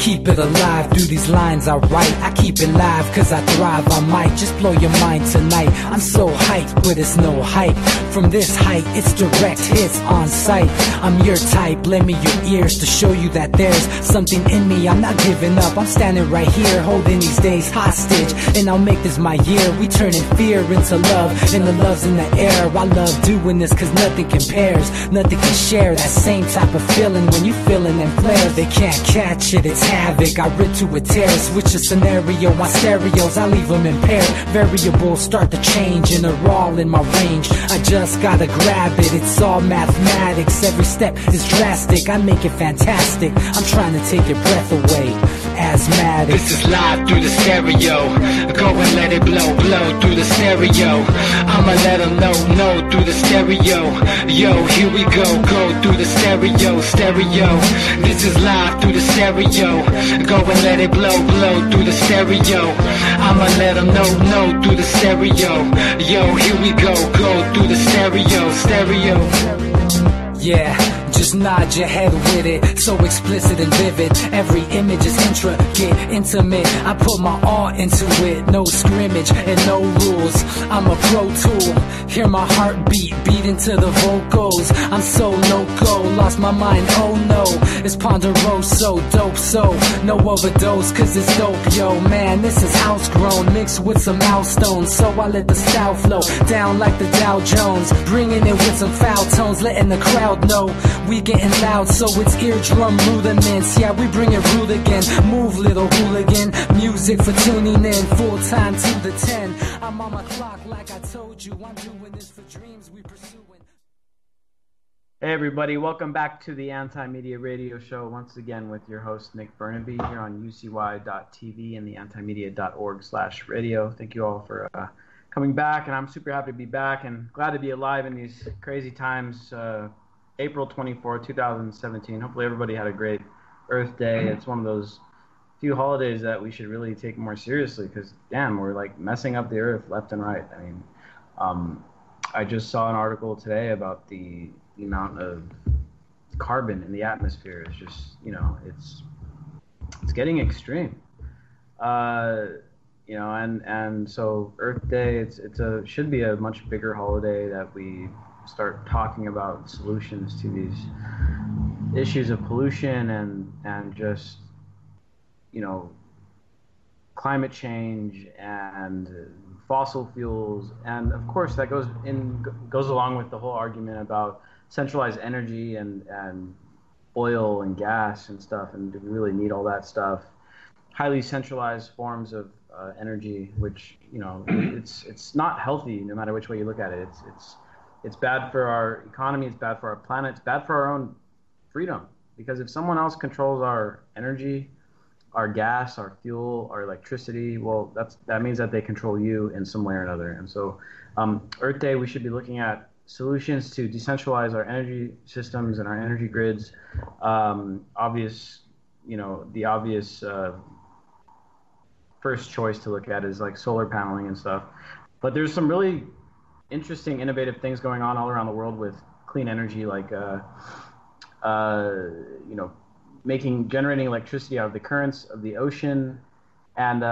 keep it alive through these lines I write. I keep it live cause I thrive. I might just blow your mind tonight. I'm so hyped, but it's no hype. From this height, it's direct hits on sight. I'm your type, lend me your ears to show you that there's something in me. I'm not giving up, I'm standing right here, holding these days hostage. And I'll make this my year. We turning fear into love, and the love's in the air. I love doing this cause nothing compares. Nothing can share that same type of feeling when you feeling and flare. They can't catch it, it's havoc. I rip to a tear, switch a scenario. My stereos, I leave them impaired. Variables start to change and they're all in my range. I just gotta grab it, it's all mathematics. Every step is drastic, I make it fantastic. I'm trying to take your breath away. Asthmatic. This is live through the stereo. Go and let it blow, blow through the stereo. I'ma let them know through the stereo. Yo, here we go through the stereo, stereo. This is live through the stereo. Go and let it blow, blow through the stereo. I'ma let them know through the stereo. Yo, here we go through the stereo, stereo. Yeah, just nod your head with it. So explicit and vivid. Every image is intricate, intimate. I put my all into it. No scrimmage and no rules. I'm a pro tool. Hear my heartbeat, beat into the vocals. I'm so loco, lost my mind, oh no. It's Ponderoso, dope, so no overdose, cause it's dope, yo. Man, this is house grown, mixed with some milestones. So I let the style flow down like the Dow Jones. Bringing it with some foul tones, letting the crowd know we getting loud, so it's eardrum rudiments. Yeah, we bring it rude again. Move, little hooligan. Music for tuning in, full time to the 10. I'm on my clock like I told you. I'm doing this for dreams we pursuing. Hey everybody, welcome back to the Anti-Media Radio Show once again with your host Nick Burnaby here on UCY.tv and the antimedia.org/radio. Thank you all for coming back, and I'm super happy to be back and glad to be alive in these crazy times. April 24th, 2017. Hopefully everybody had a great Earth Day. It's one of those few holidays that we should really take more seriously because, damn, we're like messing up the Earth left and right. I mean, I just saw an article today about the amount of carbon in the atmosphere. It's just, you know, it's getting extreme. You know, and so Earth Day, should be a much bigger holiday that we start talking about solutions to these issues of pollution and just, you know, climate change and fossil fuels, and of course that goes along with the whole argument about centralized energy and oil and gas and stuff, and do we really need all that stuff? Highly centralized forms of energy, which, you know, it's not healthy no matter which way you look at it. It's bad for our economy, it's bad for our planet, it's bad for our own freedom. Because if someone else controls our energy, our gas, our fuel, our electricity, well, that means that they control you in some way or another. And so Earth Day, we should be looking at solutions to decentralize our energy systems and our energy grids. The obvious first choice to look at is like solar paneling and stuff. But there's some really interesting, innovative things going on all around the world with clean energy, like generating electricity out of the currents of the ocean, and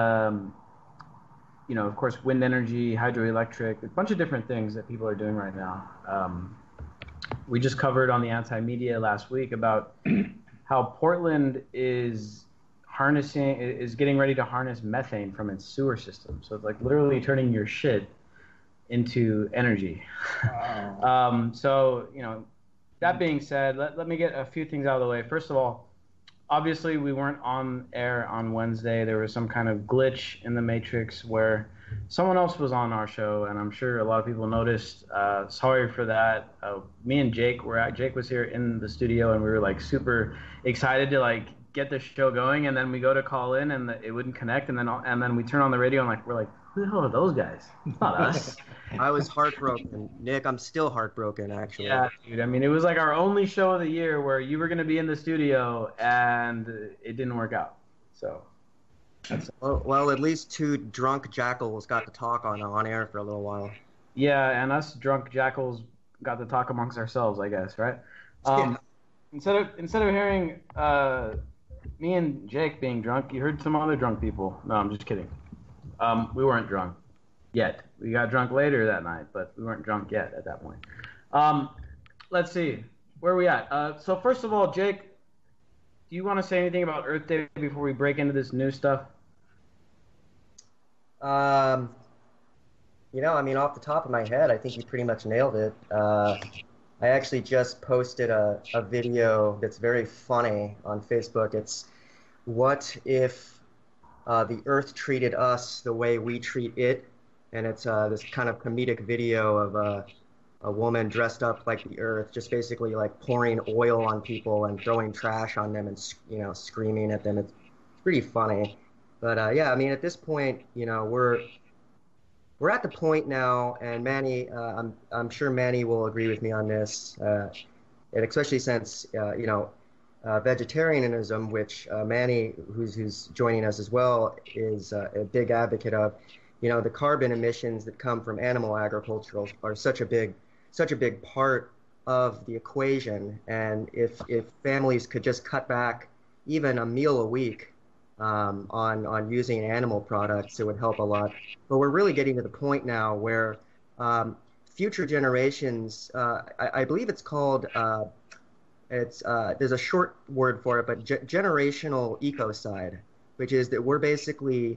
of course, wind energy, hydroelectric, a bunch of different things that people are doing right now. We just covered on the Anti-Media last week about how Portland is getting ready to harness methane from its sewer system. So it's like literally turning your shit into energy. Wow. So, you know, that being said, let me get a few things out of the way. First of all, obviously we weren't on air on Wednesday. There was some kind of glitch in the matrix where someone else was on our show, and I'm sure a lot of people noticed. Sorry for that. Me and Jake was here in the studio, and we were like super excited to like get the show going, and then we go to call in and it wouldn't connect, and then we turn on the radio and we're like, who the hell are those guys? It's not us. I was heartbroken. Nick, I'm still heartbroken, actually. Yeah, dude. I mean, it was like our only show of the year where you were going to be in the studio, and it didn't work out. So, well, at least two drunk jackals got to talk on air for a little while. Yeah, and us drunk jackals got to talk amongst ourselves, I guess, right? Yeah. Instead of hearing me and Jake being drunk, you heard some other drunk people. No, I'm just kidding. We weren't drunk yet. We got drunk later that night, but we weren't drunk yet at that point. Let's see. Where are we at? So first of all, Jake, do you want to say anything about Earth Day before we break into this new stuff? I mean, off the top of my head, I think you pretty much nailed it. I actually just posted a video that's very funny on Facebook. It's what if the Earth treated us the way we treat it? And it's this kind of comedic video of a woman dressed up like the Earth, just basically like pouring oil on people and throwing trash on them and, screaming at them. It's pretty funny. But yeah, I mean, at this point, we're at the point now, and Manny, I'm sure Manny will agree with me on this, and especially since vegetarianism, which Manny, who's joining us as well, is a big advocate of. The carbon emissions that come from animal agriculture are such a big part of the equation, and if families could just cut back even a meal a week on using animal products, it would help a lot. But we're really getting to the point now where future generations, I believe it's called, there's a short word for it, but generational ecocide, which is that we're basically,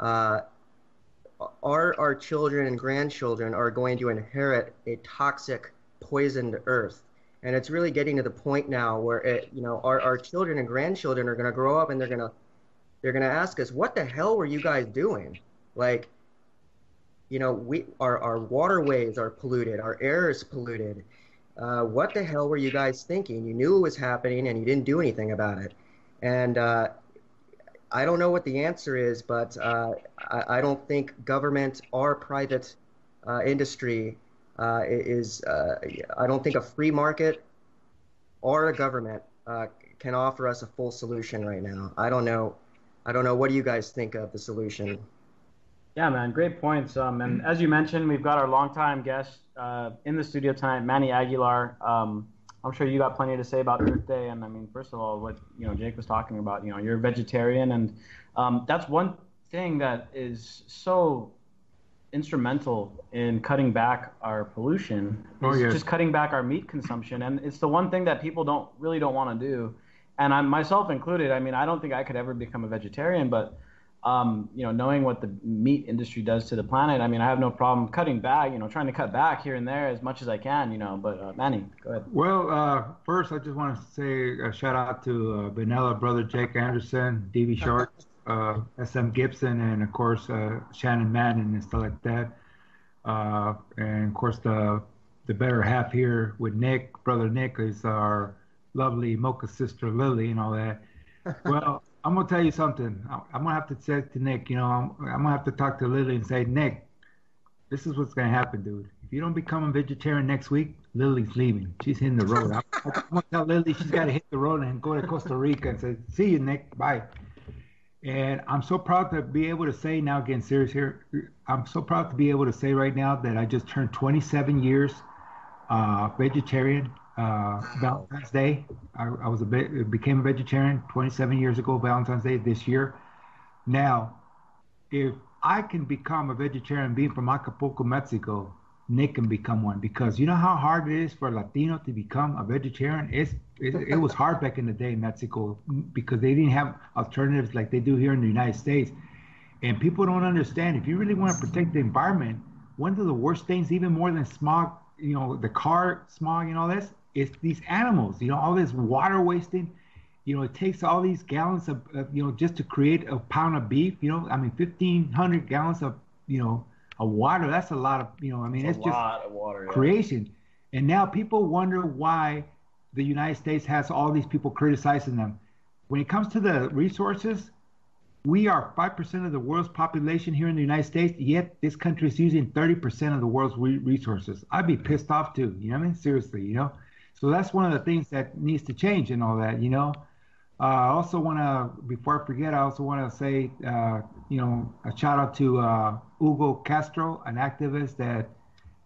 our children and grandchildren are going to inherit a toxic, poisoned earth. And it's really getting to the point now where our children and grandchildren are going to grow up and they're going to ask us, what the hell were you guys doing? Like, our waterways are polluted, our air is polluted. What the hell were you guys thinking? You knew it was happening and you didn't do anything about it. And I don't know what the answer is, but I don't think government or private industry is. I don't think a free market or a government can offer us a full solution right now. I don't know. What do you guys think of the solution? Yeah, man, great points. And as you mentioned, we've got our longtime guest in the studio tonight, Manny Aguilar. I'm sure you got plenty to say about Earth Day. And I mean, first of all, what Jake was talking about, you're a vegetarian, and that's one thing that is so instrumental in cutting back our pollution. Just cutting back our meat consumption, and it's the one thing that people don't want to do. And I'm myself included. I mean, I don't think I could ever become a vegetarian, but knowing what the meat industry does to the planet, I mean, I have no problem cutting back, trying to cut back here and there as much as I can, but Manny, go ahead. Well, first, I just want to say a shout out to Vanilla brother Jake Anderson, DV Short, SM Gibson, and of course, Shannon Madden and stuff like that. And of course, the better half here with Nick, brother Nick, is our lovely mocha sister Lily and all that. Well, I'm gonna tell you something. I'm gonna have to say to Nick, I'm gonna have to talk to Lily and say, Nick, this is what's gonna happen, dude. If you don't become a vegetarian next week, Lily's leaving. She's hitting the road. I'm gonna tell Lily she's got to hit the road and go to Costa Rica and say, see you, Nick. Bye. And I'm so proud to be able to say now, getting serious here, I'm so proud to be able to say right now that I just turned 27 years vegetarian. Valentine's Day, I became a vegetarian 27 years ago, Valentine's Day this year. Now, if I can become a vegetarian being from Acapulco, Mexico, Nick can become one, because you know how hard it is for a Latino to become a vegetarian? It was hard back in the day in Mexico because they didn't have alternatives like they do here in the United States. And people don't understand, if you really want to protect the environment, one of the worst things, even more than smog, the car smog and all this, it's these animals, all this water wasting. It takes all these gallons of just to create a pound of beef. 1,500 gallons of, of water. That's a lot of, it's just a lot of water, creation. Yeah. And now people wonder why the United States has all these people criticizing them. When it comes to the resources, we are 5% of the world's population here in the United States, yet this country is using 30% of the world's resources. I'd be pissed off too. Seriously, So that's one of the things that needs to change and all that, I also want to, before I forget, I also want to say, a shout out to Hugo Castro, an activist that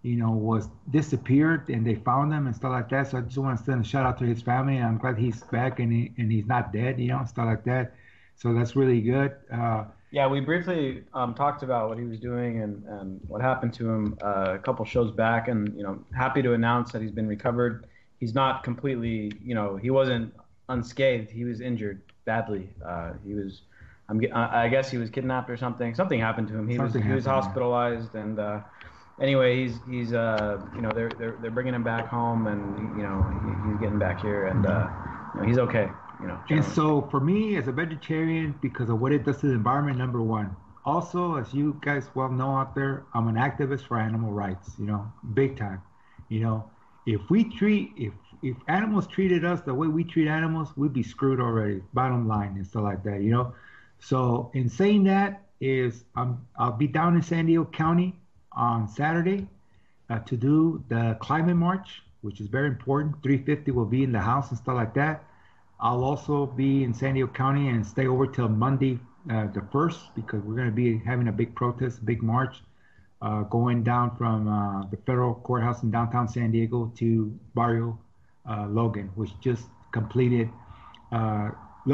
was disappeared, and they found him and stuff like that. So I just want to send a shout out to his family. I'm glad he's back and he's not dead, stuff like that. So that's really good. Yeah, we briefly talked about what he was doing and what happened to him a couple shows back, and happy to announce that he's been recovered. He's not completely, he wasn't unscathed. He was injured badly. I guess he was kidnapped or something. Something happened to him. He was hospitalized, and anyway, he's they're bringing him back home, and he's getting back here, and he's okay. And so for me as a vegetarian, because of what it does to the environment, number one. Also, as you guys well know out there, I'm an activist for animal rights, big time. If animals treated us the way we treat animals, we'd be screwed already, bottom line and stuff like that, So in saying that I'll be down in San Diego County on Saturday to do the climate march, which is very important. 350 will be in the house and stuff like that. I'll also be in San Diego County and stay over till Monday, the 1st, because we're going to be having a big protest, a big march, going down from the federal courthouse in downtown San Diego to Barrio Logan, which just completed. The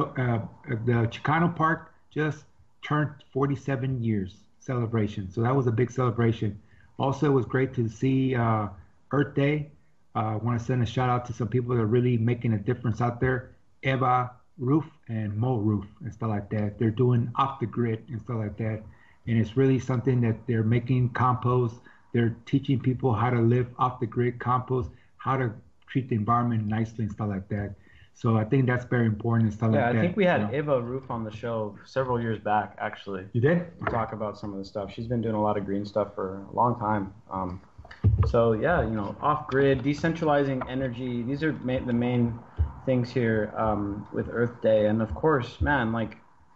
Chicano Park just turned 47 years celebration. So that was a big celebration. Also, it was great to see Earth Day. I want to send a shout out to some people that are really making a difference out there. Eva Roof and Mo Roof and stuff like that. They're doing off the grid and stuff like that. And it's really something that they're making compost. They're teaching people how to live off the grid compost, how to treat the environment nicely and stuff like that. So I think that's very important and stuff like that. Yeah, I think we had Eva Roof on the show several years back, actually. You did? To talk about some of the stuff. She's been doing a lot of green stuff for a long time. So yeah, off-grid, decentralizing energy. These are the main things here with Earth Day. And of course, man, like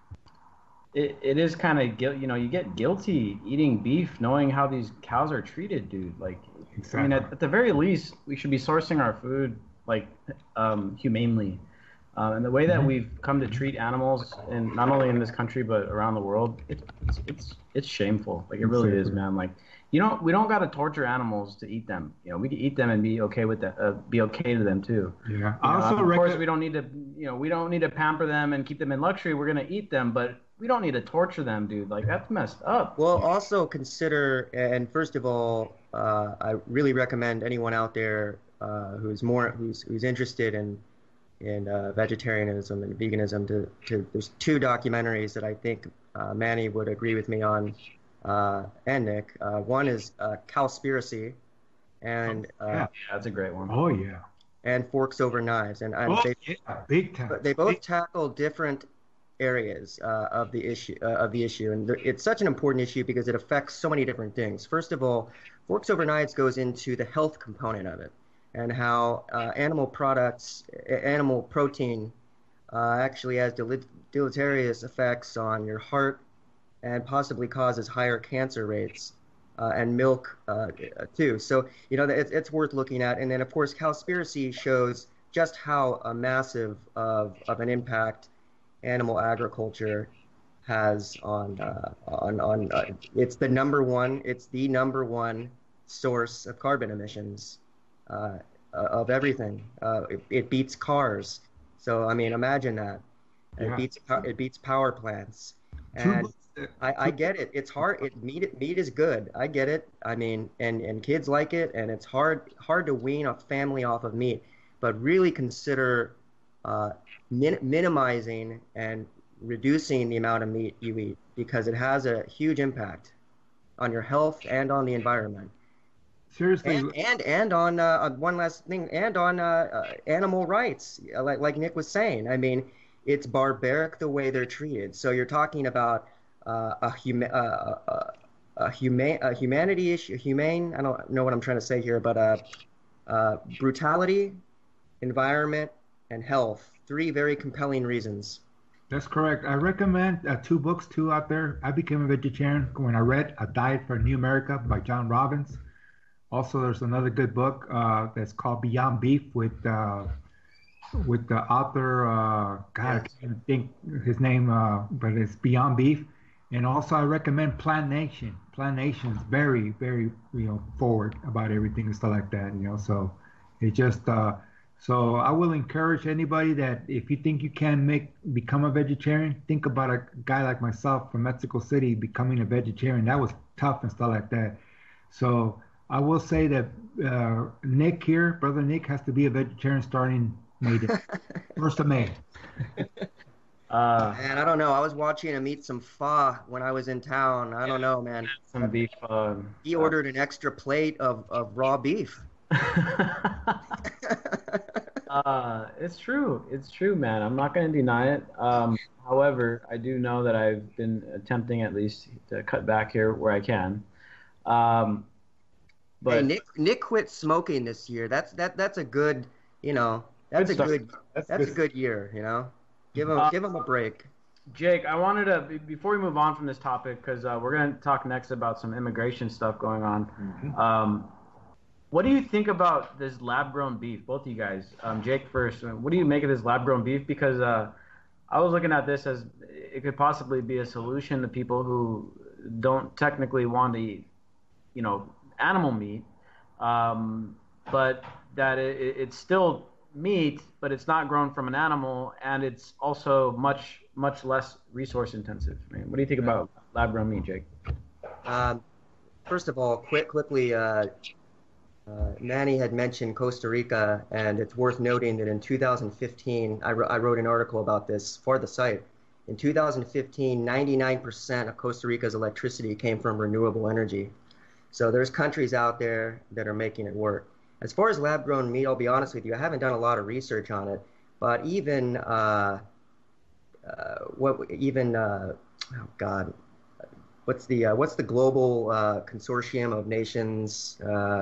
it is kind of you get guilty eating beef, knowing how these cows are treated, dude. Like, exactly. I mean, at the very least, we should be sourcing our food like humanely. And the way that we've come to treat animals, and not only in this country but around the world, it's shameful. Like, it really is, man. Like, we don't gotta torture animals to eat them. We can eat them and be okay with that. Be okay to them too. Yeah. Of course, we don't need to pamper them and keep them in luxury. We're gonna eat them, but we don't need to torture them, dude. Like, that's messed up. Well, also consider, and first of all, I really recommend anyone out there who's interested in vegetarianism and veganism to there's two documentaries that I think Manny would agree with me on, and Nick. One is Cowspiracy, and that's a great one. Oh yeah. And Forks Over Knives, and big time. They both tackle different areas of the issue, and it's such an important issue because it affects so many different things. First of all, Forks Over Knives goes into the health component of it, and how animal protein actually has deleterious effects on your heart and possibly causes higher cancer rates, and milk too. So, it's worth looking at. And then, of course, Cowspiracy shows just how massive of an impact animal agriculture has on it's the number one source of carbon emissions of everything. It beats cars. So, I mean, imagine that. It beats power plants. And I get it. It's hard. Meat is good. I get it. I mean, and kids like it, and it's hard to wean a family off of meat. But really consider minimizing and reducing the amount of meat you eat, because it has a huge impact on your health and on the environment. Seriously. And on one last thing, and on animal rights, like Nick was saying. I mean, it's barbaric the way they're treated. So you're talking about a humanity issue, humane. I don't know what I'm trying to say here, but brutality, environment, and health. 3 very compelling reasons. That's correct. I recommend 2 books too out there. I became a vegetarian when I read A Diet for a New America by John Robbins. Also, there's another good book that's called Beyond Beef with the author. I can't think his name, but it's Beyond Beef. And also, I recommend Plant Nation. Plant Nation's very, very, forward about everything and stuff like that. So it just, so I will encourage anybody that if you think you can become a vegetarian, think about a guy like myself from Mexico City becoming a vegetarian. That was tough and stuff like that. So I will say that Nick here, brother Nick, has to be a vegetarian starting May Day, 1st of May. Man, I don't know. I was watching him eat some pho when I was in town. I don't know, man. Some beef. He ordered an extra plate of raw beef. It's true. It's true, man. I'm not going to deny it. However, I do know that I've been attempting at least to cut back here where I can. But hey, Nick quit smoking this year. That's a good, that's a good year, Give him a break. Jake, I wanted to, before we move on from this topic, because we're going to talk next about some immigration stuff going on. Mm-hmm. What do you think about this lab-grown beef, both of you guys? Jake first. What do you make of this lab-grown beef? Because I was looking at this as it could possibly be a solution to people who don't technically want to eat, animal meat, but that it's still meat, but it's not grown from an animal, and it's also much, much less resource intensive. I mean, what do you think about lab-grown meat, Jake? First of all, quickly, Manny had mentioned Costa Rica, and it's worth noting that in 2015, I wrote an article about this for the site. In 2015, 99% of Costa Rica's electricity came from renewable energy. So there's countries out there that are making it work. As far as lab-grown meat, I'll be honest with you, I haven't done a lot of research on it. But even what's the global consortium of nations?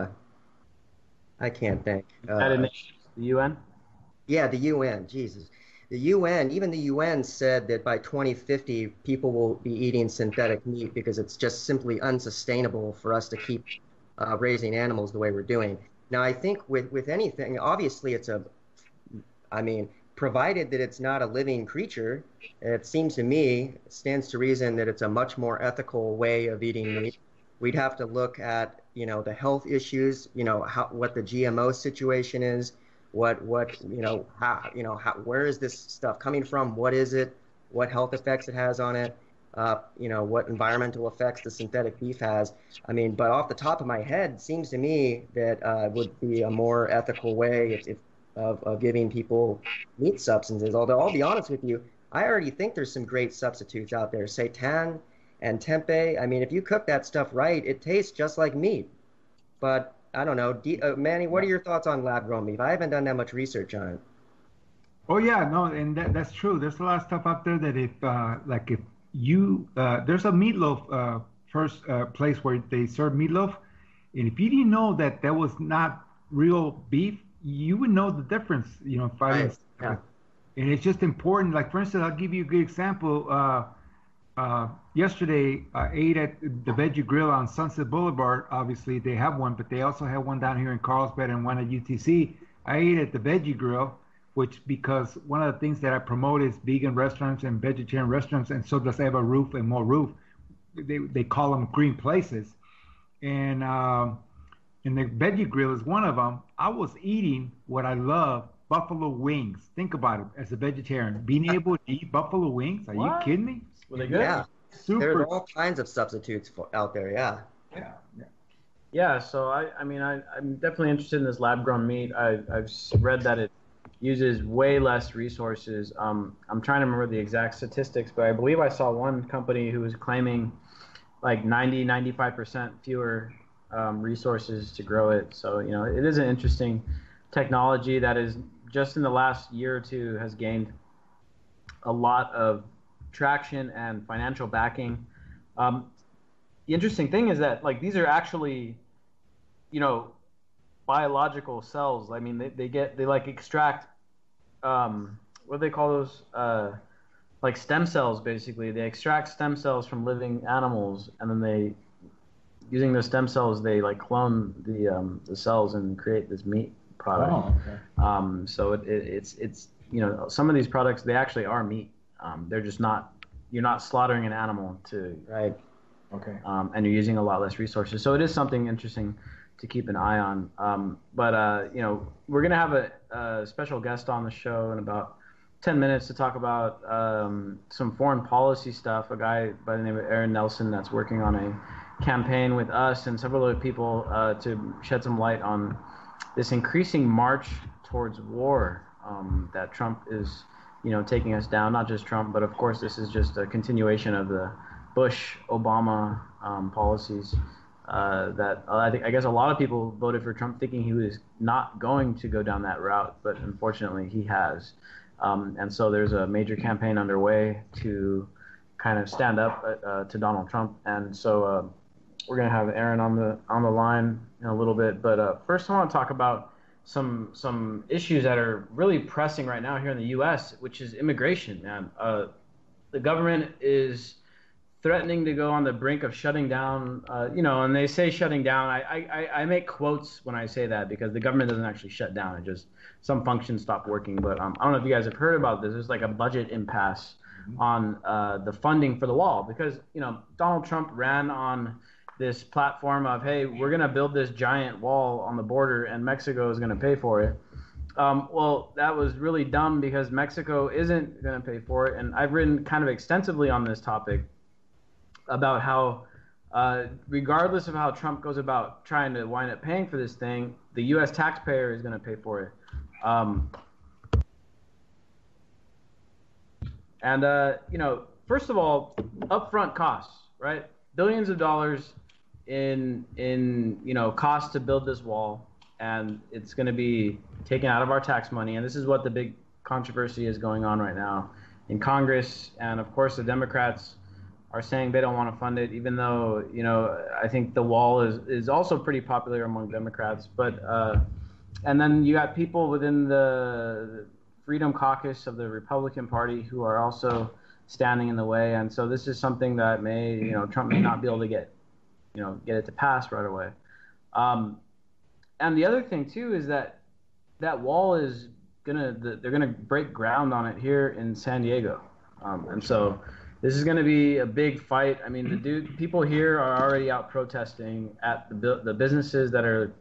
I can't think. United Nations, the UN? Yeah, the UN. Jesus. The UN, even the UN said that by 2050, people will be eating synthetic meat because it's just simply unsustainable for us to keep raising animals the way we're doing. Now, I think with anything, obviously provided that it's not a living creature, it seems to me, it stands to reason that it's a much more ethical way of eating meat. We'd have to look at, the health issues, what the GMO situation is, where is this stuff coming from? What is it? What health effects it has on it? What environmental effects the synthetic beef has. But off the top of my head, it seems to me that would be a more ethical way of giving people meat substances. Although I'll be honest with you, I already think there's some great substitutes out there. Seitan and tempeh. If you cook that stuff right, it tastes just like meat. But I don't know. Manny, what are your thoughts on lab-grown beef? I haven't done that much research on it. Oh yeah, no, and that's true. There's a lot of stuff out there that if you there's a meatloaf first place where they serve meatloaf, and if you didn't know that was not real beef, you would know the difference. Right. Yeah. And it's just important. Like for instance, I'll give you a good example. Yesterday, I ate at the Veggie Grill on Sunset Boulevard. Obviously, they have one, but they also have one down here in Carlsbad and one at UTC. I ate at the Veggie Grill, because one of the things that I promote is vegan restaurants and vegetarian restaurants, and so does Eva Roof and More Roof. They call them green places. And the Veggie Grill is one of them. I was eating what I love, buffalo wings. Think about it as a vegetarian. Being able to eat buffalo wings? Are you kidding me? Were they good? Yeah. Super. There's all kinds of substitutes out there, yeah. Yeah, so I'm definitely interested in this lab-grown meat. I've read that it uses way less resources. I'm trying to remember the exact statistics, but I believe I saw one company who was claiming like 95% fewer resources to grow it. So, it is an interesting technology that is just in the last year or two has gained a lot of traction and financial backing. The interesting thing is that these are actually, biological cells. They extract, what do they call those? Stem cells, basically. They extract stem cells from living animals, and then using those stem cells, they clone the cells and create this meat product. Oh, okay. So it's some of these products, they actually are meat. They're just not, you're not slaughtering an animal to. Right. Okay. And you're using a lot less resources. So it is something interesting to keep an eye on. But we're gonna have a special guest on the show in about 10 minutes to talk about some foreign policy stuff. A guy by the name of Aaron Nelson that's working on a campaign with us and several other people to shed some light on this increasing march towards war that Trump is, taking us down. Not just Trump, but of course this is just a continuation of the Bush-Obama policies that I guess a lot of people voted for Trump thinking he was not going to go down that route, but unfortunately he has. And so there's a major campaign underway to kind of stand up to Donald Trump. And so we're going to have Aaron on the line in a little bit. But first I want to talk about some issues that are really pressing right now here in the U.S., which is immigration, man. The government is threatening to go on the brink of shutting down, and they say shutting down. I make quotes when I say that because the government doesn't actually shut down. It just, some functions stop working. But I don't know if you guys have heard about this. There's like a budget impasse on the funding for the wall because, Donald Trump ran on this platform of, hey, we're going to build this giant wall on the border and Mexico is going to pay for it. Well, that was really dumb because Mexico isn't going to pay for it. And I've written kind of extensively on this topic about how, regardless of how Trump goes about trying to wind up paying for this thing, the U.S. taxpayer is going to pay for it. First of all, upfront costs, right? Billions of dollars in cost to build this wall, and it's going to be taken out of our tax money. And this is what the big controversy is going on right now in Congress. And of course, the Democrats are saying they don't want to fund it, even though, I think the wall is also pretty popular among Democrats. But and then you got people within the Freedom Caucus of the Republican Party who are also standing in the way. And so this is something that may, Trump may not be able to get it to pass right away. And the other thing too is that wall is they're gonna break ground on it here in San Diego, and so this is going to be a big fight. I mean, people here are already out protesting at the businesses that are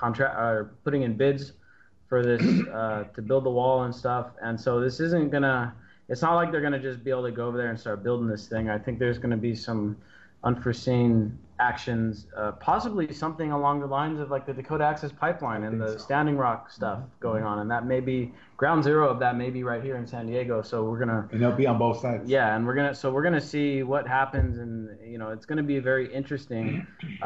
putting in bids for this to build the wall and stuff. And so this isn't gonna. It's not like they're gonna just be able to go over there and start building this thing. I think there's going to be some unforeseen actions, possibly something along the lines of like the Dakota Access Pipeline and the Standing Rock stuff going on, and that may be ground zero of that, maybe right here in San Diego. So we're gonna, and they'll be on both sides. Yeah, and we're gonna see what happens, and it's gonna be a very interesting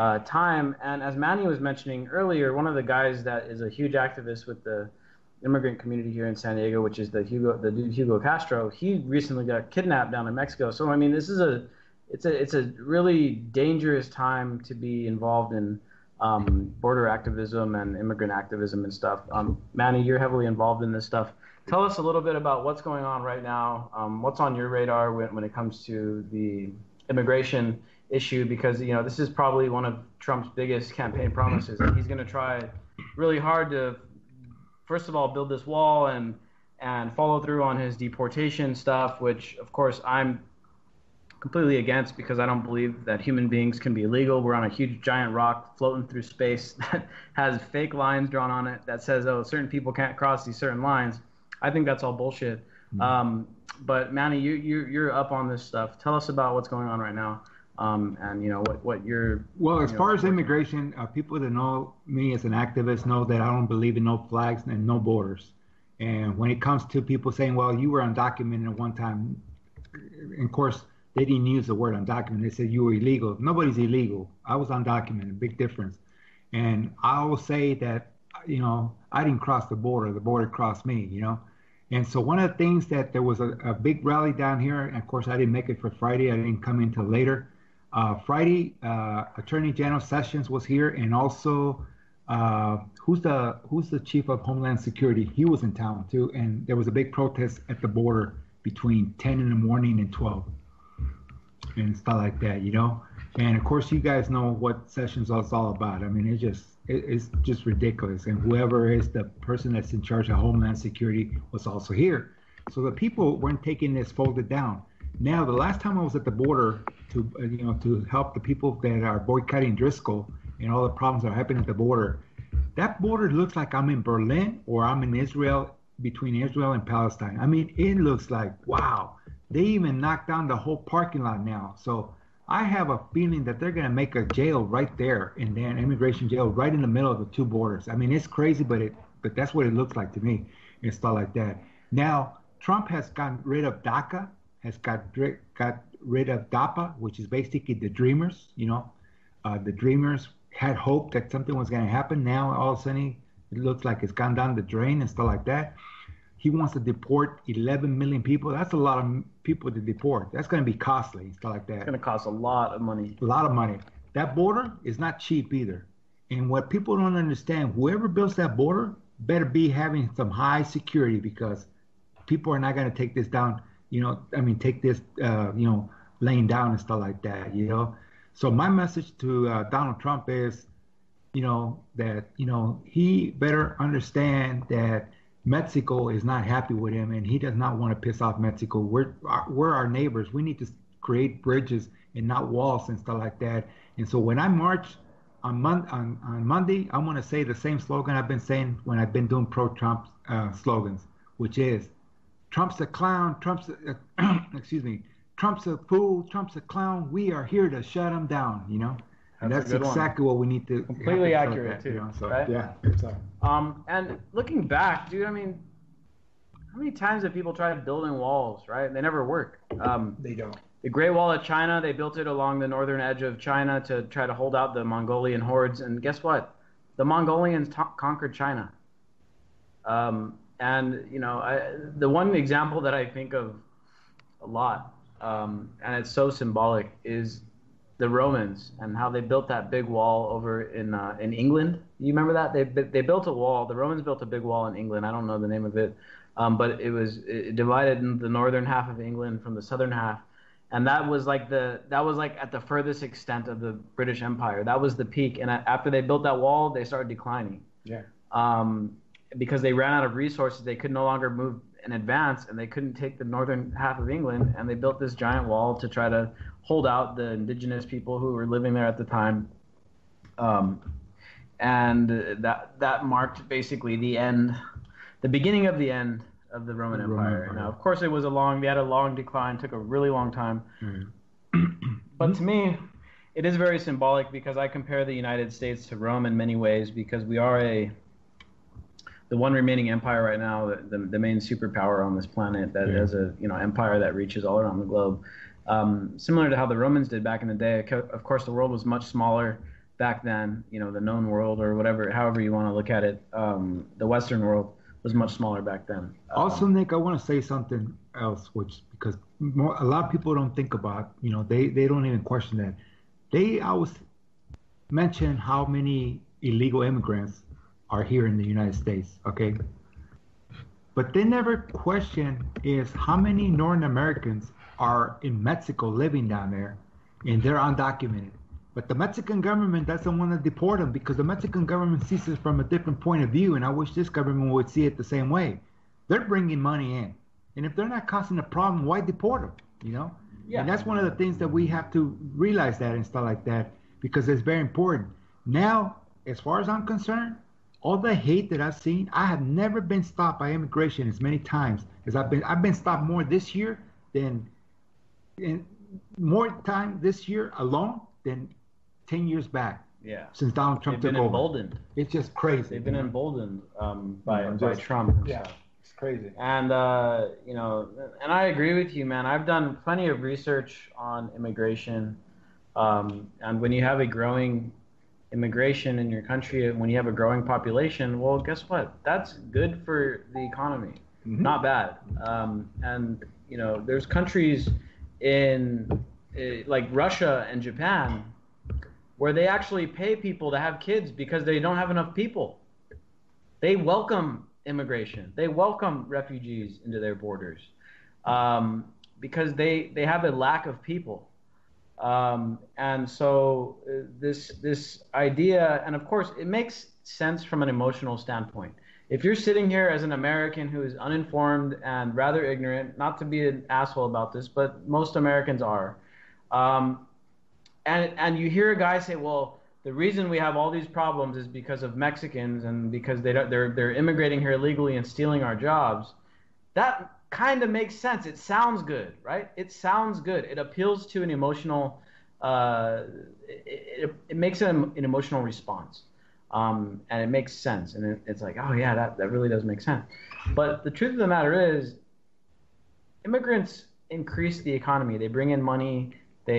time. And as Manny was mentioning earlier, one of the guys that is a huge activist with the immigrant community here in San Diego, which is the dude Hugo Castro, he recently got kidnapped down in Mexico. So I mean, this is it's a really dangerous time to be involved in border activism and immigrant activism and stuff. Manny, you're heavily involved in this stuff. Tell us a little bit about what's going on right now. What's on your radar when it comes to the immigration issue? Because this is probably one of Trump's biggest campaign promises, and he's going to try really hard to, first of all, build this wall and follow through on his deportation stuff, which of course I'm completely against because I don't believe that human beings can be illegal. We're on a huge giant rock floating through space that has fake lines drawn on it that says, oh, certain people can't cross these certain lines. I think that's all bullshit. Mm-hmm. But Manny, you're up on this stuff. Tell us about what's going on right now, and what you're. Well, as far as immigration, people that know me as an activist know that I don't believe in no flags and no borders. And when it comes to people saying, well, you were undocumented at one time, and of course, they didn't use the word undocumented. They said you were illegal. Nobody's illegal. I was undocumented. Big difference. And I will say that, I didn't cross the border. The border crossed me, And so one of the things that there was a big rally down here, and of course I didn't make it for Friday. I didn't come in till later. Friday, Attorney General Sessions was here, and also who's the chief of Homeland Security? He was in town too, and there was a big protest at the border between 10 in the morning and 12. And stuff like that, And of course, you guys know what Sessions is all about. I mean, it's just ridiculous. And whoever is the person that's in charge of Homeland Security was also here. So the people weren't taking this folded down. Now, the last time I was at the border to help the people that are boycotting Driscoll and all the problems that are happening at the border, that border looks like I'm in Berlin or I'm in Israel, between Israel and Palestine. I mean, it looks like, wow, they even knocked down the whole parking lot now. So I have a feeling that they're going to make a jail right there, in an immigration jail right in the middle of the two borders. I mean, it's crazy, but that's what it looks like to me and stuff like that. Now, Trump has gotten rid of DACA, has got rid of DAPA, which is basically the Dreamers. The Dreamers had hope that something was going to happen. Now, all of a sudden, it looks like it's gone down the drain and stuff like that. He wants to deport 11 million people. That's a lot of people to deport. That's going to be costly and stuff like that. It's going to cost a lot of money. A lot of money. That border is not cheap either. And what people don't understand, whoever builds that border better be having some high security, because people are not going to take this down, take this, laying down and stuff like that, So my message to Donald Trump is, that, he better understand that Mexico is not happy with him, and he does not want to piss off Mexico. We're our neighbors. We need to create bridges and not walls and stuff like that. And so when I march on Monday, I want to say the same slogan I've been saying when I've been doing pro-Trump slogans, which is, Trump's a clown, Trump's a fool, Trump's a clown. We are here to shut him down, And that's exactly what we need to. Completely accurate too, So, right? Yeah. And looking back, dude, I mean, how many times have people tried building walls, right? They never work. They don't. The Great Wall of China, they built it along the northern edge of China to try to hold out the Mongolian hordes. And guess what? The Mongolians conquered China. The one example that I think of a lot, and it's so symbolic, is the Romans and how they built that big wall over in England. You remember that? They built a wall. The Romans built a big wall in England. I don't know the name of it, but it divided in the northern half of England from the southern half. And that was like at the furthest extent of the British Empire. That was the peak. And after they built that wall, they started declining. Yeah. Because they ran out of resources, they could no longer move in advance, and they couldn't take the northern half of England. And they built this giant wall to try to hold out the indigenous people who were living there at the time. And that marked basically the beginning of the end of the Roman Empire. Now, of course, they had a long decline, took a really long time. Mm-hmm. But to me, it is very symbolic, because I compare the United States to Rome in many ways, because we are the one remaining empire right now, the main superpower on this planet that has a empire that reaches all around the globe. Similar to how the Romans did back in the day. Of course, the world was much smaller back then. The known world, or however you want to look at it, the Western world was much smaller back then. Also, Nick, I want to say something else, because a lot of people don't think about, they don't even question that. They always mention how many illegal immigrants are here in the United States, okay? But they never question is how many Northern Americans are in Mexico living down there, and they're undocumented. But the Mexican government doesn't want to deport them, because the Mexican government sees it from a different point of view, and I wish this government would see it the same way. They're bringing money in, and if they're not causing a problem, why deport them, Yeah. And that's one of the things that we have to realize that and stuff like that, because it's very important. Now, as far as I'm concerned, all the hate that I've seen, I have never been stopped by immigration as many times as I've been stopped more this year than more time this year alone than 10 years back. Yeah. Since Donald Trump took over. They've been emboldened. It's just crazy. They've been emboldened by Trump himself. Yeah, it's crazy. And and I agree with you, man. I've done plenty of research on immigration, and when you have a growing immigration in your country, when you have a growing population, well, guess what? That's good for the economy. Mm-hmm. Not bad. And there's countries in like Russia and Japan where they actually pay people to have kids because they don't have enough people. They welcome immigration. They welcome refugees into their borders because they have a lack of people. And so this idea, and of course it makes sense from an emotional standpoint. if you're sitting here as an American who is uninformed and rather ignorant, not to be an asshole about this, but most Americans are, and you hear a guy say, well, the reason we have all these problems is because of Mexicans and because they're immigrating here illegally and stealing our jobs. That kind of makes sense. It sounds good, right? It sounds good. It appeals to an emotional. It makes an emotional response, and it makes sense. And it's like, oh yeah, that really does make sense. But the truth of the matter is, immigrants increase the economy. They bring in money.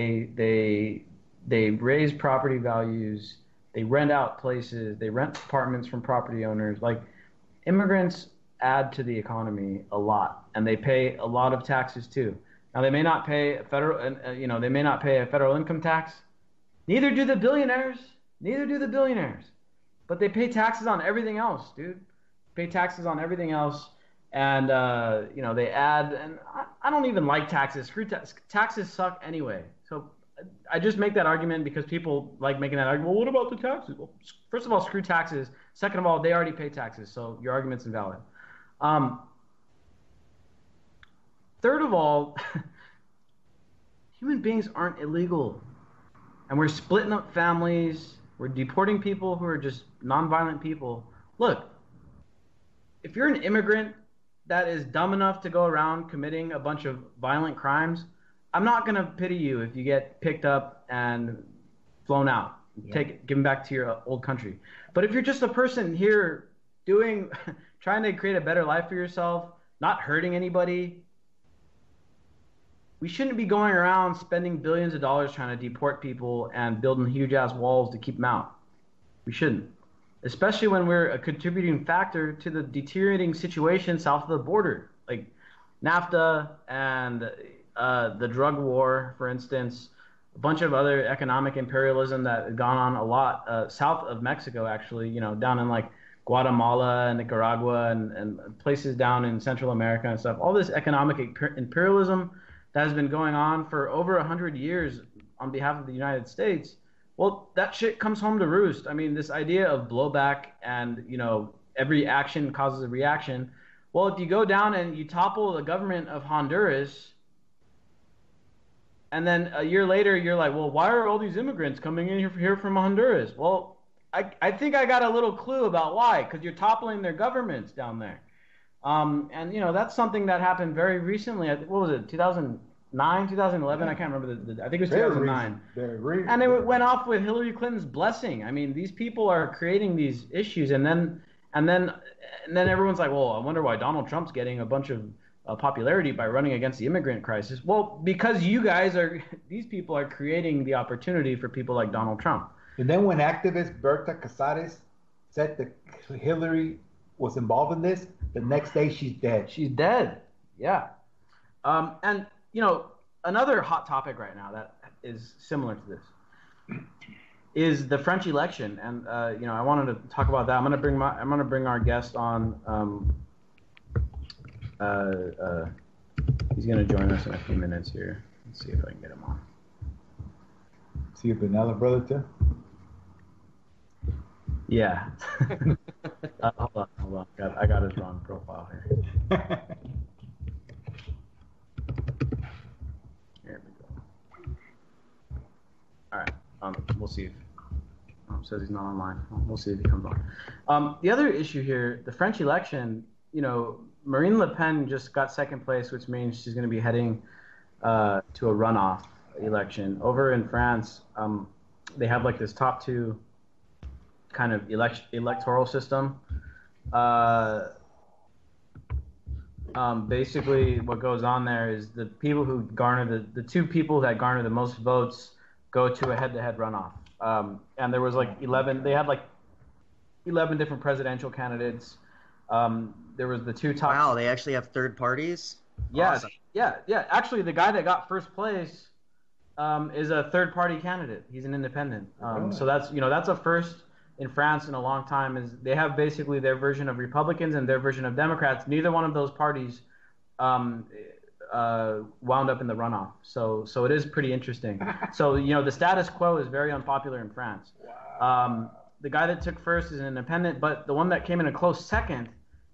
They raise property values. They rent out places. They rent apartments from property owners. Like, immigrants add to the economy a lot, and they pay a lot of taxes too. Now, they may not pay a federal income tax. Neither do the billionaires. But they pay taxes on everything else, dude. Pay taxes on everything else, and they add. And I don't even like taxes. Taxes suck anyway. So I just make that argument because people like making that argument. Well, what about the taxes? Well, first of all, screw taxes. Second of all, they already pay taxes, so your argument's invalid. Third of all, human beings aren't illegal. And we're splitting up families. We're deporting people who are just nonviolent people. Look, if you're an immigrant that is dumb enough to go around committing a bunch of violent crimes, I'm not going to pity you if you get picked up and flown out, given back to your old country. But if you're just a person here trying to create a better life for yourself, not hurting anybody, we shouldn't be going around spending billions of dollars trying to deport people and building huge-ass walls to keep them out. We shouldn't, especially when we're a contributing factor to the deteriorating situation south of the border, like NAFTA and the drug war, for instance, a bunch of other economic imperialism that has gone on a lot south of Mexico, actually, down in like Guatemala and Nicaragua and places down in Central America and stuff. All this economic imperialism that has been going on for over 100 years on behalf of the United States, well, that shit comes home to roost. I mean, this idea of blowback and, every action causes a reaction. Well, if you go down and you topple the government of Honduras, and then a year later you're like, well, why are all these immigrants coming in here from Honduras? Well, I think I got a little clue about why, because you're toppling their governments down there. And, that's something that happened very recently. What was it, 2009, 2011? I can't remember. I think it was 2009. And it went off with Hillary Clinton's blessing. I mean, these people are creating these issues, and then everyone's like, well, I wonder why Donald Trump's getting a bunch of popularity by running against the immigrant crisis. Well, because these people are creating the opportunity for people like Donald Trump. And then when activist Berta Cáceres said that Hillary was involved in this, the next day she's dead. She's dead. Yeah. And another hot topic right now that is similar to this is the French election. And I wanted to talk about that. I'm going to bring our guest on. He's going to join us in a few minutes here. Let's see if I can get him on. See a Benella brother too? Yeah. Hold on. I got his wrong profile here. Here we go. All right. We'll see if says he's not online. We'll see if he comes on. The other issue here, the French election, Marine Le Pen just got second place, which means she's going to be heading to a runoff election. Over in France, they have like this top two kind of electoral system. Basically what goes on there is the people who garner the two people that garner the most votes go to a head-to-head runoff. And there was like 11 different presidential candidates. There was the two top. Wow, they actually have third parties? Yeah, Awesome. yeah. Actually, the guy that got first place is a third-party candidate. He's an independent. So that's a first in France in a long time. Is they have basically their version of Republicans and their version of Democrats. Neither one of those parties wound up in the runoff. So it is pretty interesting. So the status quo is very unpopular in France. Wow. The guy that took first is an independent, but the one that came in a close second